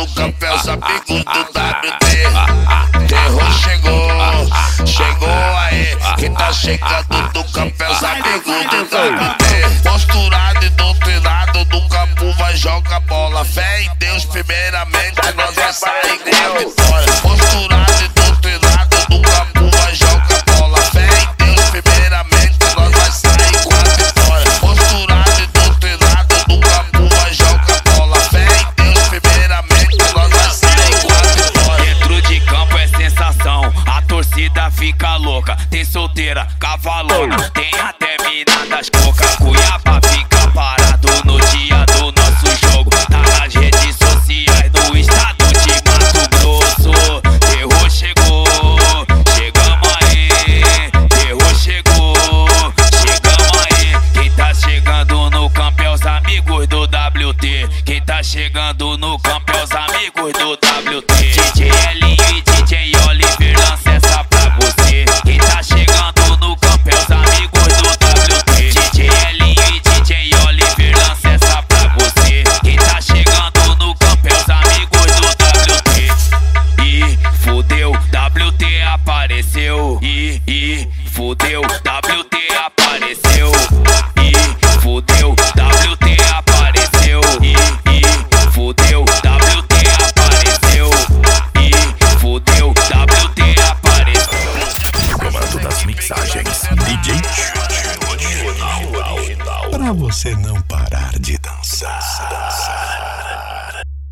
no campo é os amigos do WT. Terror chegou aí. Quem tá chegando no campo é os amigos do WT. Posturado e doutrinado no campo vai jogar bola. Fé em Deus primeiramente, nós vai sair com a vitória. Posturado e doutrinado no campo vai jogar bola. Fé em Deus primeiramente, nós vai sair com a vitória. Posturado e doutrinado no campo vai jogar bola. Fé em Deus primeiramente, nós vai sair com a vitória. Dentro de campo é sensação, a torcida fica louca. Tem solteira, cavalona, tem até mina das coca. Cuiabá fica parado no dia do nosso jogo. Tá nas redes sociais, no estado de Mato Grosso. Terror chegou, chegamos aí. Terror chegou, chegamos aí. Quem tá chegando no campo é os amigos do WT. Quem tá chegando no campo é os amigos do WT. DJ Elinho e DJ Oliver lança essa pra você. Quem tá chegando no campo é os amigos do WT. DJ Elinho e DJ Oliver lança essa pra você. Quem tá chegando no campo é os amigos do WT. E fudeu, WT apareceu. E fudeu,